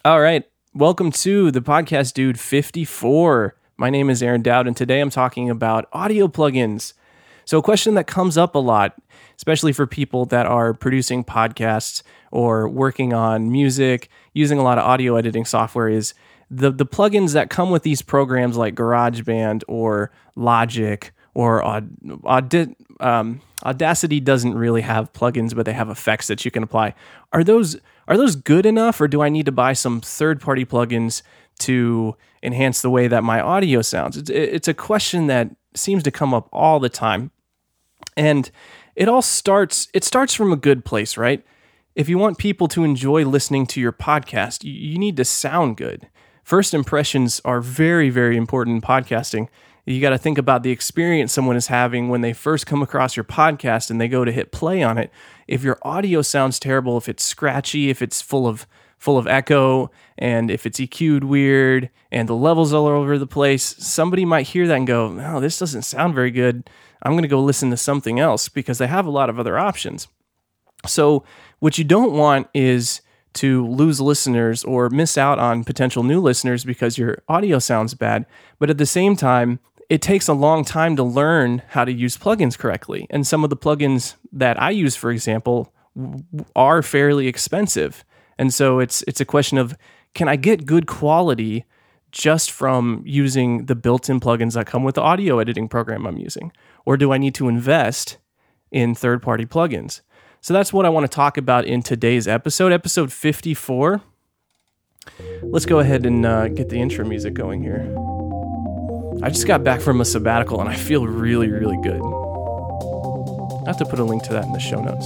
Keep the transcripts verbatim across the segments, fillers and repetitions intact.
All right. Welcome to the Podcast Dude fifty-four. My name is Aaron Dowd, and today I'm talking about audio plugins. So a question that comes up a lot, especially for people that are producing podcasts or working on music, using a lot of audio editing software, is the, the plugins that come with these programs like GarageBand or Logic or Aud- Aud- um, Audacity doesn't really have plugins, but they have effects that you can apply. Are those are those good enough, or do I need to buy some third-party plugins to enhance the way that my audio sounds? It's, it's a question that seems to come up all the time. And it all starts, it starts from a good place, right? If you want people to enjoy listening to your podcast, you, you need to sound good. First impressions are very, very important in podcasting. You got to think about the experience someone is having when they first come across your podcast and they go to hit play on it. If your audio sounds terrible, if it's scratchy, if it's full of full of echo, and if it's E Q'd weird and the levels all over the place, somebody might hear that and go, "No, this doesn't sound very good. I'm going to go listen to something else," because they have a lot of other options. So what you don't want is to lose listeners or miss out on potential new listeners because your audio sounds bad. But at the same time, it takes a long time to learn how to use plugins correctly. And some of the plugins that I use, for example, are fairly expensive. And so it's it's a question of, can I get good quality just from using the built-in plugins that come with the audio editing program I'm using? Or do I need to invest in third-party plugins? So that's what I want to talk about in today's episode, episode fifty-four. Let's go ahead and uh, get the intro music going here. I just got back from a sabbatical and I feel really, really good. I have to put a link to that in the show notes.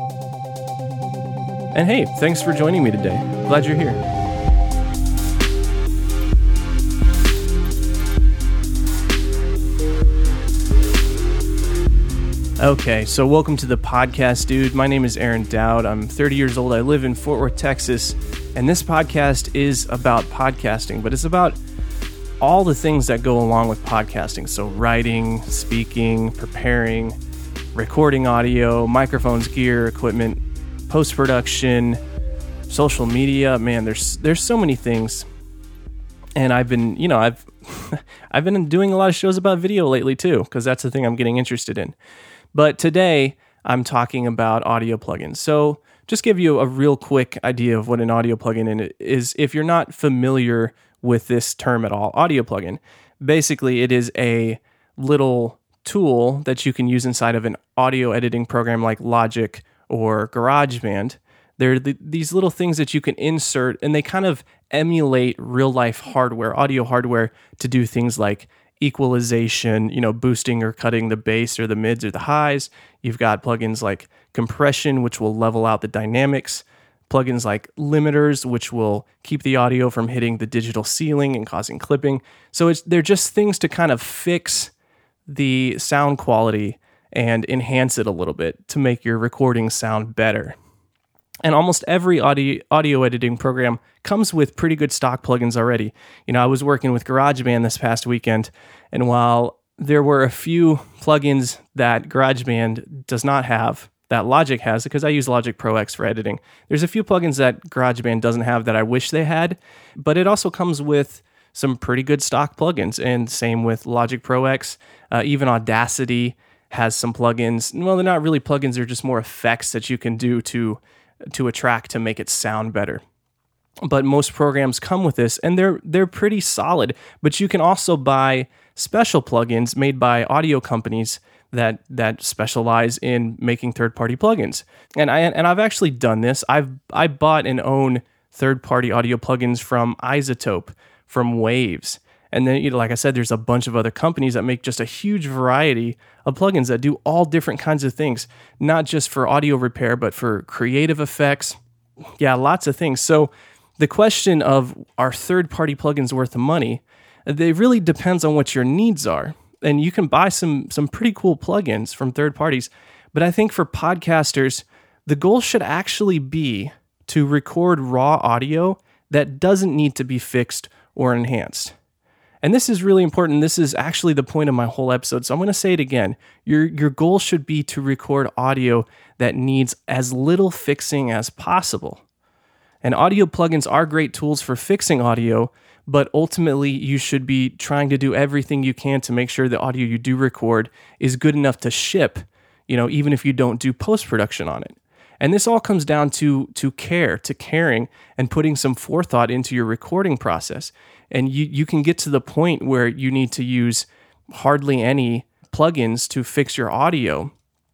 And hey, thanks for joining me today. Glad you're here. Okay, so welcome to the Podcast Dude. My name is Aaron Dowd. I'm thirty years old. I live in Fort Worth, Texas. And this podcast is about podcasting, but it's about all the things that go along with podcasting. So writing, speaking, preparing, recording audio, microphones, gear, equipment, post-production, social media. Man, there's there's so many things. And I've been, you know, I've I've been doing a lot of shows about video lately too, because that's the thing I'm getting interested in. But today I'm talking about audio plugins. So just give you a real quick idea of what an audio plugin is if you're not familiar with this term at all. Audio plugin. Basically, it is a little tool that you can use inside of an audio editing program like Logic or GarageBand. They're the, these little things that you can insert, and they kind of emulate real-life hardware, audio hardware, to do things like equalization, you know, boosting or cutting the bass or the mids or the highs. You've got plugins like compression, which will level out the dynamics. Plugins like limiters, which will keep the audio from hitting the digital ceiling and causing clipping. So it's they're just things to kind of fix the sound quality and enhance it a little bit to make your recording sound better. And almost every audio audio editing program comes with pretty good stock plugins already. You know, I was working with GarageBand this past weekend, and while there were a few plugins that GarageBand does not have, that Logic has, because I use Logic Pro X for editing, there's a few plugins that GarageBand doesn't have that I wish they had, but it also comes with some pretty good stock plugins, and same with Logic Pro X. Uh, even Audacity has some plugins. Well, they're not really plugins, they're just more effects that you can do to to a track to make it sound better. But most programs come with this, and they're they're pretty solid. But you can also buy special plugins made by audio companies that that specialize in making third-party plugins. And I and I've actually done this. I've I bought and own third-party audio plugins from iZotope, from Waves. And then, you know, like I said, there's a bunch of other companies that make just a huge variety of plugins that do all different kinds of things, not just for audio repair, but for creative effects. Yeah, lots of things. So the question of, are third-party plugins worth the money? It really depends on what your needs are. And you can buy some some pretty cool plugins from third parties. But I think for podcasters, the goal should actually be to record raw audio that doesn't need to be fixed or enhanced. And this is really important. This is actually the point of my whole episode. So I'm going to say it again. Your your goal should be to record audio that needs as little fixing as possible. And audio plugins are great tools for fixing audio, but ultimately you should be trying to do everything you can to make sure the audio you do record is good enough to ship, you know, even if you don't do post-production on it. And this all comes down to to care, to caring, and putting some forethought into your recording process. And you, you can get to the point where you need to use hardly any plugins to fix your audio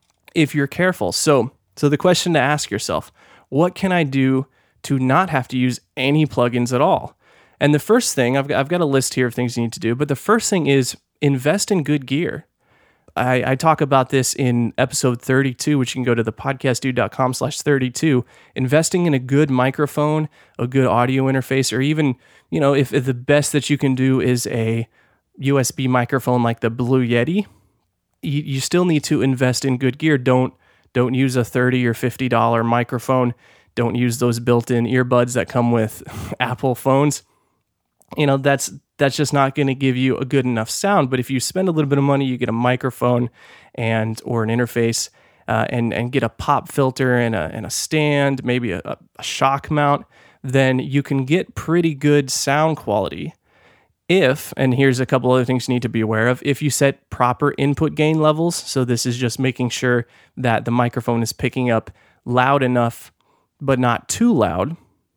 if you're careful. So, so the question to ask yourself, what can I do to not have to use any plugins at all? And the first thing, I've got, I've got a list here of things you need to do, but the first thing is invest in good gear. I, I talk about this in episode thirty-two, which you can go to thepodcastdude.com slash 32. Investing in a good microphone, a good audio interface, or even, you know, if, if the best that you can do is a U S B microphone like the Blue Yeti, you, you still need to invest in good gear. Don't don't use a thirty or fifty dollars microphone. Don't use those built-in earbuds that come with Apple phones. You know, that's that's just not going to give you a good enough sound. But if you spend a little bit of money, you get a microphone and or an interface, uh, and and get a pop filter and a and a stand, maybe a, a shock mount, then you can get pretty good sound quality. If, and here's a couple other things you need to be aware of, if you set proper input gain levels, so this is just making sure that the microphone is picking up loud enough, but not too loud,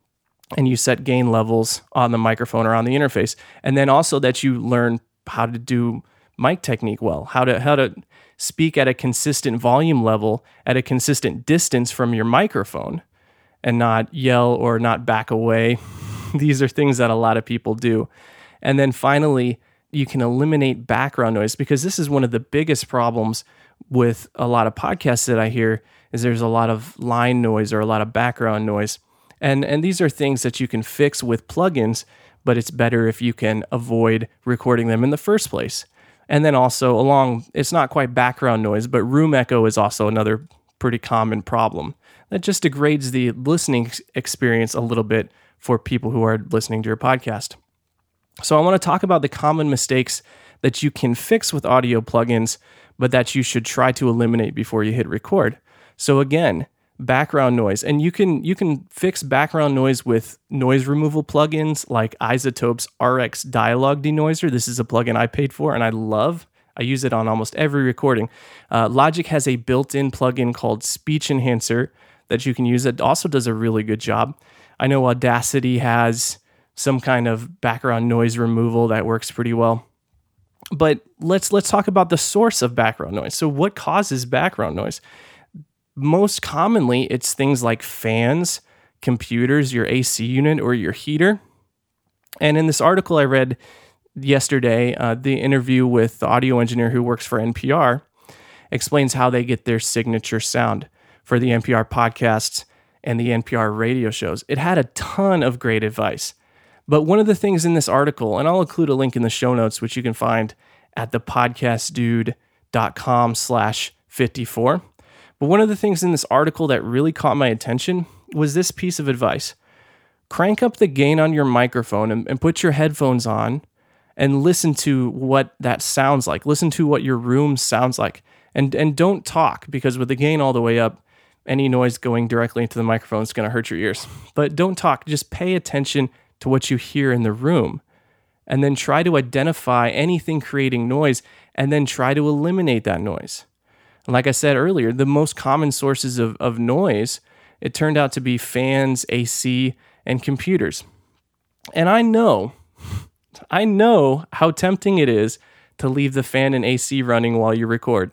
and you set gain levels on the microphone or on the interface, and then also that you learn how to do mic technique well, how to how to speak at a consistent volume level, at a consistent distance from your microphone, and not yell or not back away. These are things that a lot of people do. And then finally, you can eliminate background noise, because this is one of the biggest problems with a lot of podcasts that I hear, is there's a lot of line noise or a lot of background noise. And and these are things that you can fix with plugins, but it's better if you can avoid recording them in the first place. And then also along, it's not quite background noise, but room echo is also another pretty common problem that just degrades the listening experience a little bit for people who are listening to your podcast. So I want to talk about the common mistakes that you can fix with audio plugins, but that you should try to eliminate before you hit record. So again, background noise. And you can you can fix background noise with noise removal plugins like iZotope's R X Dialogue Denoiser. This is a plugin I paid for and I love. I use it on almost every recording. Uh, Logic has a built-in plugin called Speech Enhancer that you can use. It also does a really good job. I know Audacity has some kind of background noise removal that works pretty well. But let's let's talk about the source of background noise. So what causes background noise? Most commonly, it's things like fans, computers, your A C unit, or your heater. And in this article I read yesterday, uh, the interview with the audio engineer who works for N P R explains how they get their signature sound for the N P R podcasts and the N P R radio shows. It had a ton of great advice. But one of the things in this article, and I'll include a link in the show notes, which you can find at thepodcastdude.com slash 54. But one of the things in this article that really caught my attention was this piece of advice. Crank up the gain on your microphone and, and put your headphones on and listen to what that sounds like. Listen to what your room sounds like. And, and don't talk, because with the gain all the way up, any noise going directly into the microphone is going to hurt your ears. But don't talk. Just pay attention to what you hear in the room, and then try to identify anything creating noise, and then try to eliminate that noise. And like I said earlier, the most common sources of, of noise, it turned out to be fans, A C, and computers. And I know, I know how tempting it is to leave the fan and A C running while you record.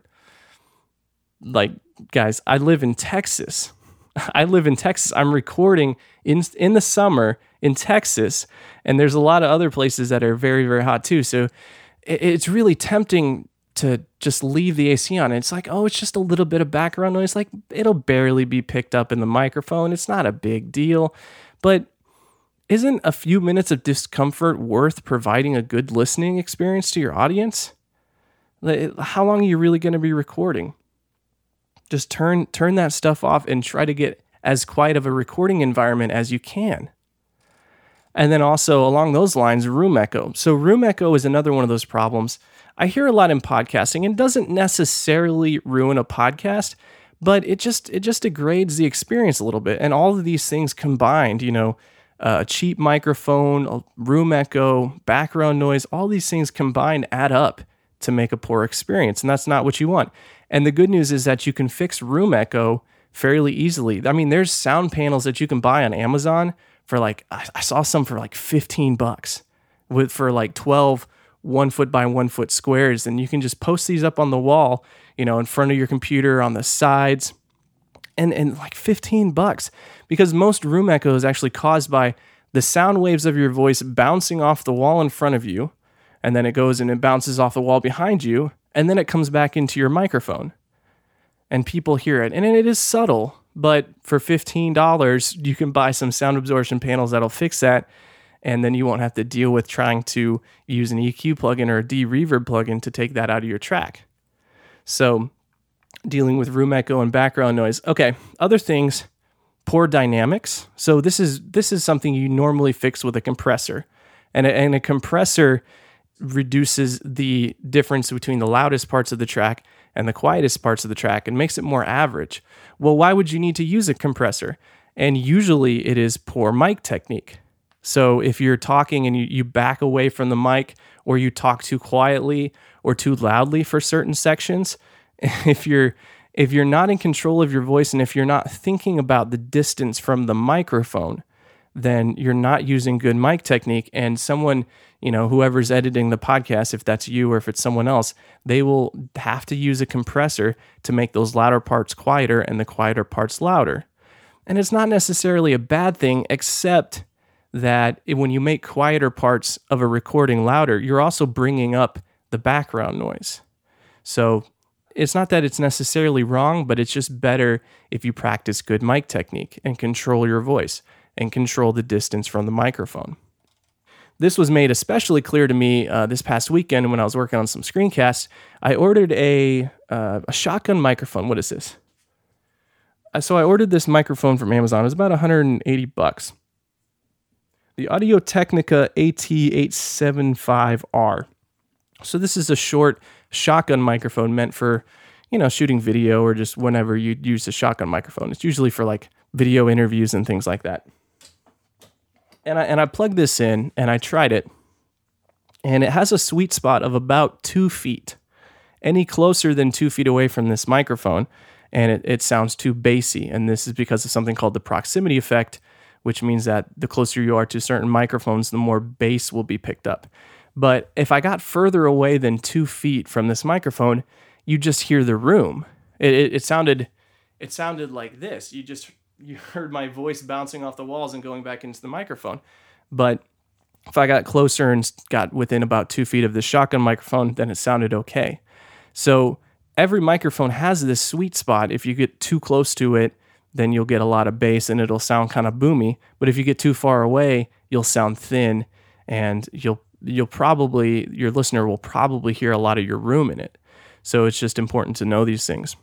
Like, guys, I live in Texas. I live in Texas. I'm recording in in the summer in Texas, and there's a lot of other places that are very, very hot too. So it, it's really tempting to just leave the A C on. It's like, oh, it's just a little bit of background noise. Like, it'll barely be picked up in the microphone. It's not a big deal. But isn't a few minutes of discomfort worth providing a good listening experience to your audience? How long are you really going to be recording? Just turn turn that stuff off and try to get as quiet of a recording environment as you can. And then also along those lines, room echo. So room echo is another one of those problems I hear a lot in podcasting, and doesn't necessarily ruin a podcast, but it just it just degrades the experience a little bit. And all of these things combined, you know, uh, a cheap microphone, a room echo, background noise, all these things combined add up to make a poor experience, and that's not what you want. And the good news is that you can fix room echo fairly easily. I mean, there's sound panels that you can buy on Amazon for like, I, I saw some for like fifteen bucks with for like twelve one foot by one foot squares. And you can just post these up on the wall, you know, in front of your computer, on the sides, and, and like fifteen bucks, because most room echo is actually caused by the sound waves of your voice bouncing off the wall in front of you. And then it goes and it bounces off the wall behind you, and then it comes back into your microphone. And people hear it. And it is subtle, but for fifteen dollars, you can buy some sound absorption panels that'll fix that, and then you won't have to deal with trying to use an E Q plugin or a de-reverb plugin to take that out of your track. So, dealing with room echo and background noise. Okay, other things, poor dynamics. So this is this is something you normally fix with a compressor. And a, and a compressor reduces the difference between the loudest parts of the track and the quietest parts of the track and makes it more average. Well, why would you need to use a compressor? And usually it is poor mic technique. So if you're talking and you, you back away from the mic, or you talk too quietly or too loudly for certain sections, if you're if you're not in control of your voice, and if you're not thinking about the distance from the microphone, then you're not using good mic technique. And someone, you know, whoever's editing the podcast, if that's you or if it's someone else, they will have to use a compressor to make those louder parts quieter and the quieter parts louder. And it's not necessarily a bad thing, except that it, when you make quieter parts of a recording louder, you're also bringing up the background noise. So it's not that it's necessarily wrong, but it's just better if you practice good mic technique and control your voice and control the distance from the microphone. This was made especially clear to me uh, this past weekend when I was working on some screencasts. I ordered a uh, a shotgun microphone. What is this? Uh, so I ordered this microphone from Amazon. It was about one hundred eighty bucks. The Audio-Technica A T eight seventy-five R. So this is a short shotgun microphone meant for, you know, shooting video or just whenever you use a shotgun microphone. It's usually for like video interviews and things like that. And I and I plugged this in and I tried it, and it has a sweet spot of about two feet. Any closer than two feet away from this microphone, and it, it sounds too bassy. And this is because of something called the proximity effect, which means that the closer you are to certain microphones, the more bass will be picked up. But if I got further away than two feet from this microphone, you just hear the room. It, it, it sounded, it sounded like this. You just you heard my voice bouncing off the walls and going back into the microphone. But if I got closer and got within about two feet of the shotgun microphone, then it sounded okay. So every microphone has this sweet spot. If you get too close to it, then you'll get a lot of bass and it'll sound kind of boomy. But if you get too far away, you'll sound thin, and you'll you'll probably, your listener will probably hear a lot of your room in it. So it's just important to know these things.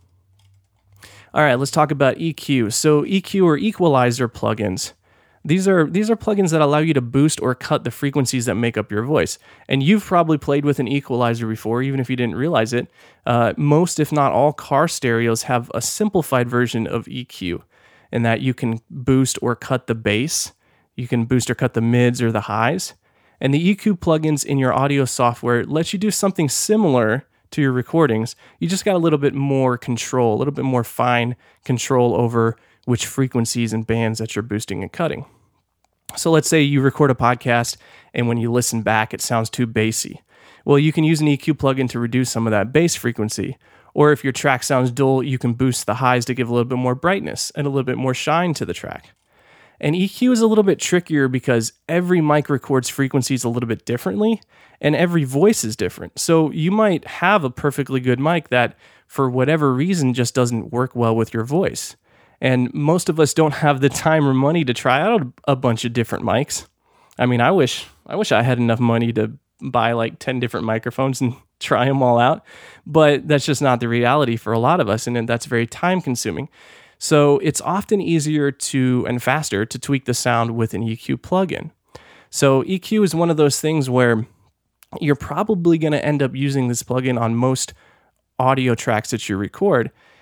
All right, let's talk about E Q. So E Q or equalizer plugins. These are these are plugins that allow you to boost or cut the frequencies that make up your voice. And you've probably played with an equalizer before, even if you didn't realize it. Uh, most, if not all, car stereos have a simplified version of E Q, in that you can boost or cut the bass. You can boost or cut the mids or the highs. And the E Q plugins in your audio software let you do something similar to your recordings. You just got a little bit more control, a little bit more fine control over which frequencies and bands that you're boosting and cutting. So let's say you record a podcast and when you listen back, it sounds too bassy. Well, you can use an E Q plugin to reduce some of that bass frequency. Or if your track sounds dull, you can boost the highs to give a little bit more brightness and a little bit more shine to the track. And E Q is a little bit trickier because every mic records frequencies a little bit differently, and every voice is different. So you might have a perfectly good mic that, for whatever reason, just doesn't work well with your voice. And most of us don't have the time or money to try out a bunch of different mics. I mean, I wish I wish I had enough money to buy like ten different microphones and try them all out, but that's just not the reality for a lot of us, and that's very time consuming. So it's often easier to and faster to tweak the sound with an E Q plugin. So E Q is one of those things where you're probably going to end up using this plugin on most audio tracks that you record.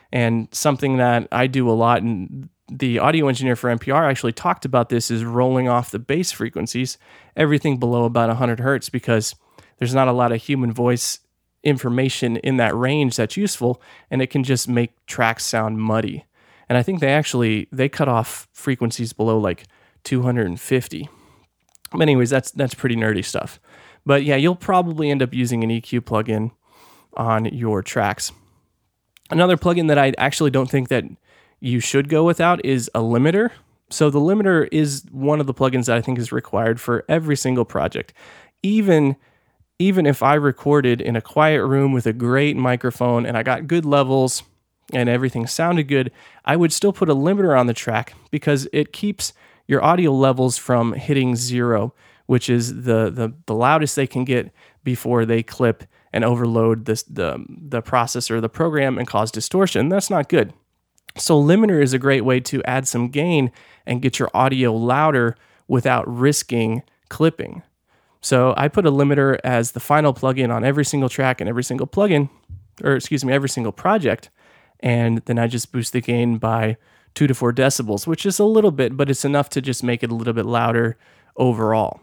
And something that I do a lot, and the audio engineer for N P R actually talked about this, is rolling off the bass frequencies, everything below about one hundred hertz, because there's not a lot of human voice information in that range that's useful, and it can just make tracks sound muddy. And I think they actually, they cut off frequencies below like two hundred fifty. But anyways, that's that's pretty nerdy stuff. But yeah, you'll probably end up using an E Q plugin on your tracks. Another plugin that I actually don't think that you should go without is a limiter. So the limiter is one of the plugins that I think is required for every single project. Even, even if I recorded in a quiet room with a great microphone and I got good levels and everything sounded good, I would still put a limiter on the track because it keeps your audio levels from hitting zero, which is the, the, the loudest they can get before they clip and overload this, the, the processor, the program, and cause distortion. That's not good. So limiter is a great way to add some gain and get your audio louder without risking clipping. So I put a limiter as the final plugin on every single track and every single plugin, or excuse me, every single project. And then I just boost the gain by two to four decibels, which is a little bit, but it's enough to just make it a little bit louder overall.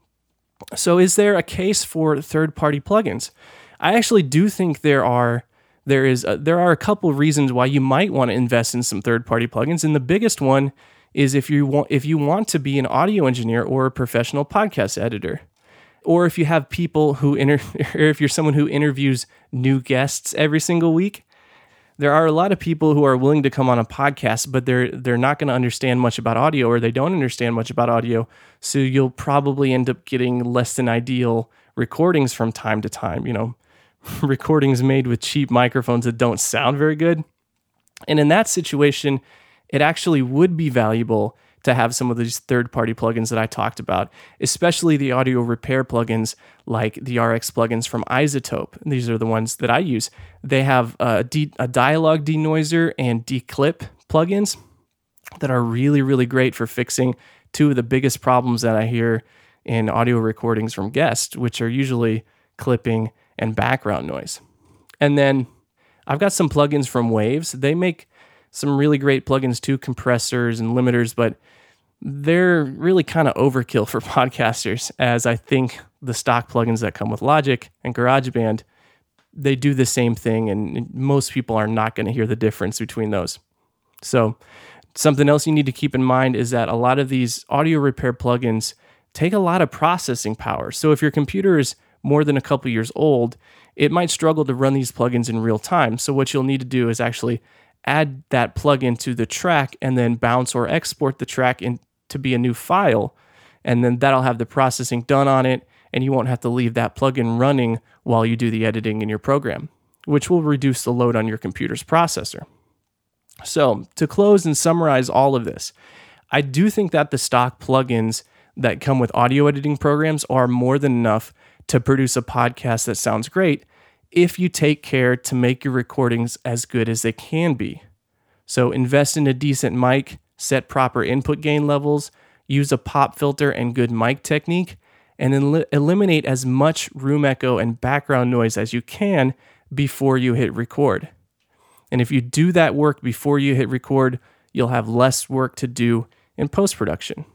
So is there a case for third-party plugins? I actually do think there are there is a, there are a couple of reasons why you might want to invest in some third-party plugins, and the biggest one is if you want if you want to be an audio engineer or a professional podcast editor, or if you have people who inter- or if you're someone who interviews new guests every single week. There are a lot of people who are willing to come on a podcast, but they're they're not going to understand much about audio, or they don't understand much about audio. So you'll probably end up getting less than ideal recordings from time to time. You know, recordings made with cheap microphones that don't sound very good. And in that situation, it actually would be valuable to have some of these third-party plugins that I talked about, especially the audio repair plugins like the R X plugins from iZotope. These are the ones that I use. They have a, de- a dialogue denoiser and declip plugins that are really, really great for fixing two of the biggest problems that I hear in audio recordings from guests, which are usually clipping and background noise. And then I've got some plugins from Waves. They make some really great plugins too, compressors and limiters, but they're really kind of overkill for podcasters, as I think the stock plugins that come with Logic and GarageBand, they do the same thing, and most people are not going to hear the difference between those. So something else you need to keep in mind is that a lot of these audio repair plugins take a lot of processing power. So if your computer is more than a couple years old, it might struggle to run these plugins in real time. So what you'll need to do is actually add that plugin to the track and then bounce or export the track in to be a new file, and then that'll have the processing done on it, and you won't have to leave that plugin running while you do the editing in your program, which will reduce the load on your computer's processor. So to close and summarize all of this, I do think that the stock plugins that come with audio editing programs are more than enough to produce a podcast that sounds great if you take care to make your recordings as good as they can be. So invest in a decent mic, set proper input gain levels, use a pop filter and good mic technique, and el- eliminate as much room echo and background noise as you can before you hit record. And if you do that work before you hit record, you'll have less work to do in post-production.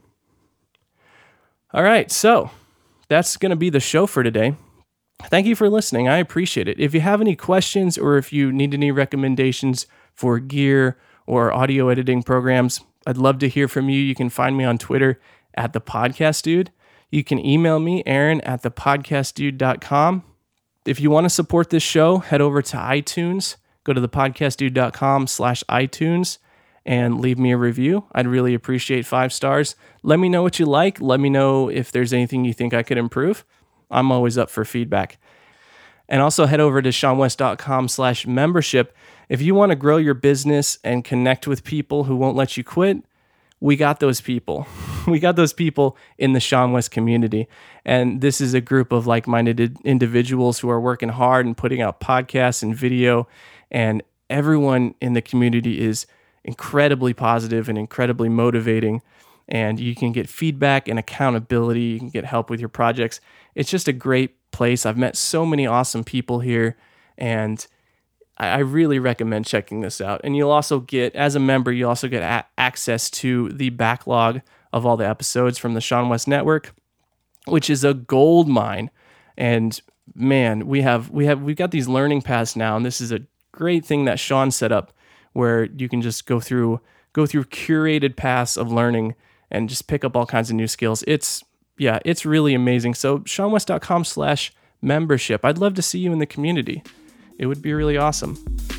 All right, so that's going to be the show for today. Thank you for listening. I appreciate it. If you have any questions or if you need any recommendations for gear or audio editing programs, I'd love to hear from you. You can find me on Twitter at the podcast dude. You can email me, Aaron at the podcast dude dot com. If you want to support this show, head over to iTunes, go to the podcast dude dot com slash iTunes and leave me a review. I'd really appreciate five stars. Let me know what you like. Let me know if there's anything you think I could improve. I'm always up for feedback. And also head over to sean west dot com slash membership. If you want to grow your business and connect with people who won't let you quit, we got those people. We got those people in the Sean West community. And this is a group of like-minded individuals who are working hard and putting out podcasts and video. And everyone in the community is incredibly positive and incredibly motivating. And you can get feedback and accountability. You can get help with your projects. It's just a great place. I've met so many awesome people here, and I, I really recommend checking this out. And you'll also get, as a member, you also get a- access to the backlog of all the episodes from the Sean West Network, which is a gold mine. And man, we have we have we've got these learning paths now, and this is a great thing that Sean set up, where you can just go through go through curated paths of learning and just pick up all kinds of new skills. It's yeah, it's really amazing. So sean west dot com slash membership. I'd love to see you in the community. It would be really awesome.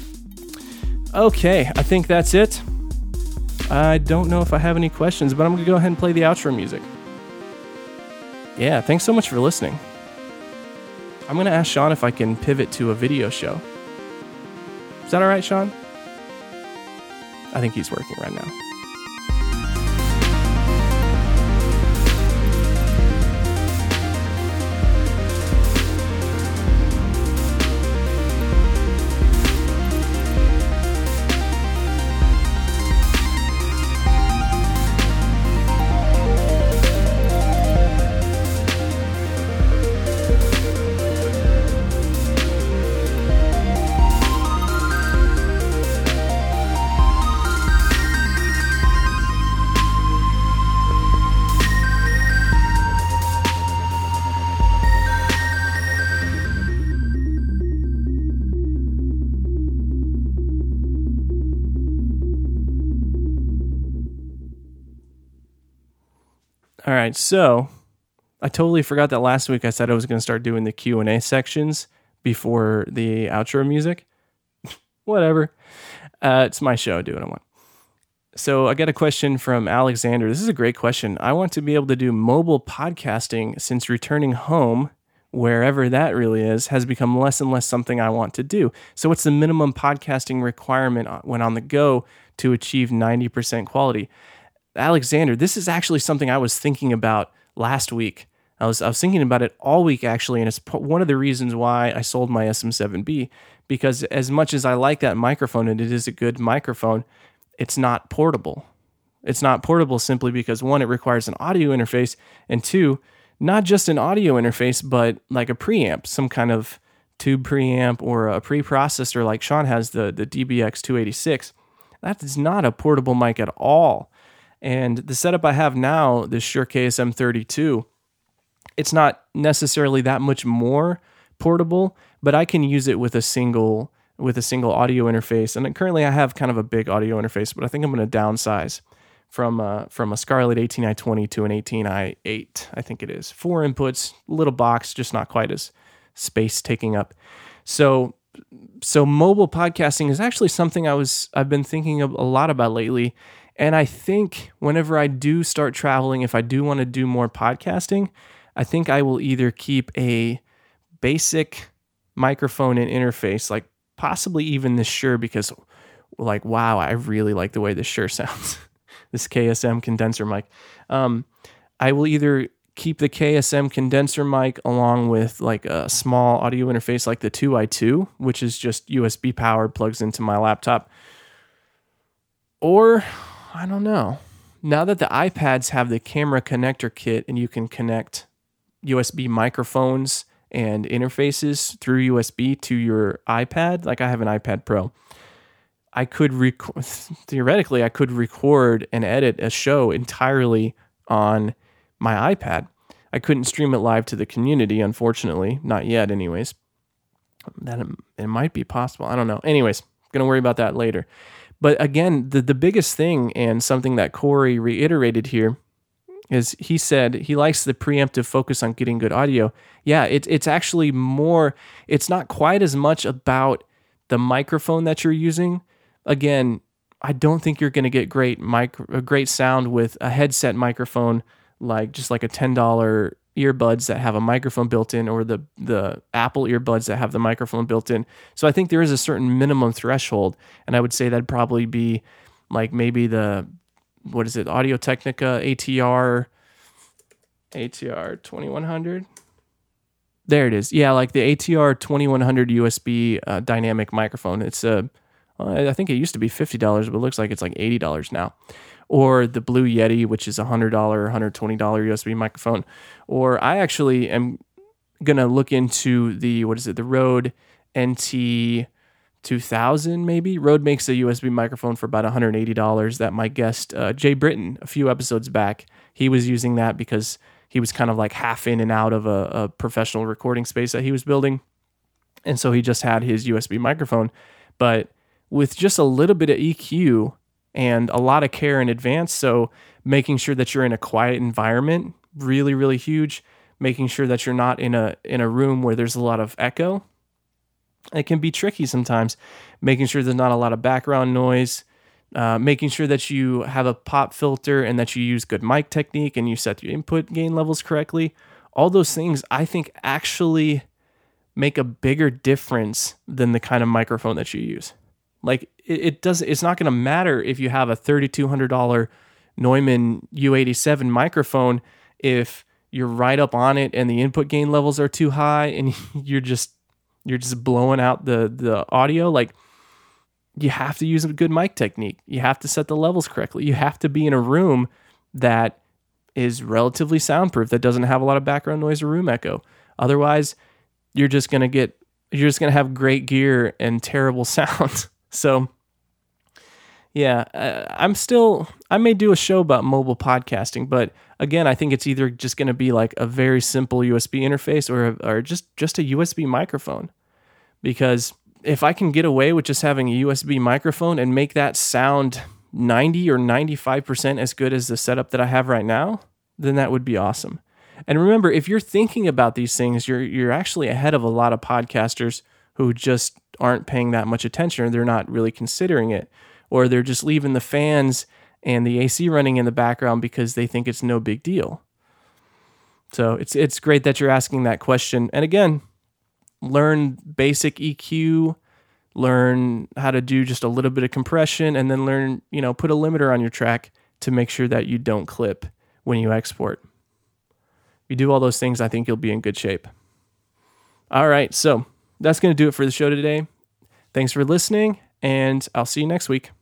Okay, I think that's it. I don't know if I have any questions, but I'm going to go ahead and play the outro music. Yeah, thanks so much for listening. I'm going to ask Sean if I can pivot to a video show. Is that all right, Sean? I think he's working right now. All right, so I totally forgot that last week I said I was going to start doing the Q and A sections before the outro music. Whatever. Uh, it's my show. I do what I want. So I got a question from Alexander. This is a great question. I want to be able to do mobile podcasting since returning home, wherever that really is, has become less and less something I want to do. So what's the minimum podcasting requirement when on the go to achieve ninety percent quality? Alexander, this is actually something I was thinking about last week. I was I was thinking about it all week, actually, and it's one of the reasons why I sold my S M seven B, because as much as I like that microphone, and it is a good microphone, it's not portable. It's not portable simply because, one, it requires an audio interface, and two, not just an audio interface, but like a preamp, some kind of tube preamp or a preprocessor like Sean has, the, the D B X two eighty-six. That is not a portable mic at all. And the setup I have now, this Shure K S M thirty-two, it's not necessarily that much more portable, but I can use it with a single with a single audio interface. And currently I have kind of a big audio interface, but I think I'm going to downsize from a, from a Scarlett eighteen i twenty to an eighteen i eight, I think it is. Four inputs, little box, just not quite as space taking up. So so mobile podcasting is actually something I was I've been thinking a lot about lately. And I think whenever I do start traveling, if I do want to do more podcasting, I think I will either keep a basic microphone and interface, like possibly even this Shure, because like, wow, I really like the way this Shure sounds. This K S M condenser mic. Um, I will either keep the K S M condenser mic along with like a small audio interface like the two i two, which is just U S B powered, plugs into my laptop. Or I don't know. Now that the iPads have the camera connector kit and you can connect U S B microphones and interfaces through U S B to your iPad, like I have an iPad Pro, I could rec- theoretically I could record and edit a show entirely on my iPad. I couldn't stream it live to the community, unfortunately, not yet anyways. That it might be possible. I don't know. Anyways, going to worry about that later. But again, the, the biggest thing, and something that Corey reiterated here, is he said he likes the preemptive focus on getting good audio. Yeah, it, it's actually more, it's not quite as much about the microphone that you're using. Again, I don't think you're going to get great micro, a great sound with a headset microphone, like just like a ten dollars earbuds that have a microphone built in, or the the Apple earbuds that have the microphone built in. So I think there is a certain minimum threshold, and I would say that'd probably be like maybe the, what is it, Audio-Technica A T R A T R twenty-one hundred. There it is. Yeah, like the A T R twenty-one hundred U S B uh, dynamic microphone. It's a, uh, I think it used to be fifty dollars, but it looks like it's like eighty dollars now. Or the Blue Yeti, which is a one hundred dollars, one hundred twenty dollars U S B microphone. Or I actually am going to look into the, what is it, the Rode N T two thousand maybe. Rode makes a U S B microphone for about one hundred eighty dollars that my guest, uh, Jay Britton, a few episodes back, he was using that because he was kind of like half in and out of a, a professional recording space that he was building. And so he just had his U S B microphone. But with just a little bit of E Q and a lot of care in advance, so making sure that you're in a quiet environment, really, really huge. Making sure that you're not in a in a room where there's a lot of echo. It can be tricky sometimes. Making sure there's not a lot of background noise. Uh, making sure that you have a pop filter and that you use good mic technique and you set your input gain levels correctly. All those things I think actually make a bigger difference than the kind of microphone that you use. Like it, it doesn't. It's not going to matter if you have a thirty-two hundred dollars Neumann U eighty-seven microphone if you're right up on it and the input gain levels are too high and you're just you're just blowing out the the audio. Like, you have to use a good mic technique. You have to set the levels correctly. You have to be in a room that is relatively soundproof, that doesn't have a lot of background noise or room echo. Otherwise, you're just going to get, you're just going to have great gear and terrible sound. So yeah, I'm still, I may do a show about mobile podcasting, but again, I think it's either just going to be like a very simple U S B interface or, or just, just a U S B microphone. Because if I can get away with just having a U S B microphone and make that sound ninety or ninety-five percent as good as the setup that I have right now, then that would be awesome. And remember, if you're thinking about these things, you're you're actually ahead of a lot of podcasters who just aren't paying that much attention, or they're not really considering it, or they're just leaving the fans and the A C running in the background because they think it's no big deal. So it's it's great that you're asking that question. And again, learn basic E Q, learn how to do just a little bit of compression, and then learn, you know, put a limiter on your track to make sure that you don't clip when you export. If you do all those things, I think you'll be in good shape. All right, so that's going to do it for the show today. Thanks for listening, and I'll see you next week.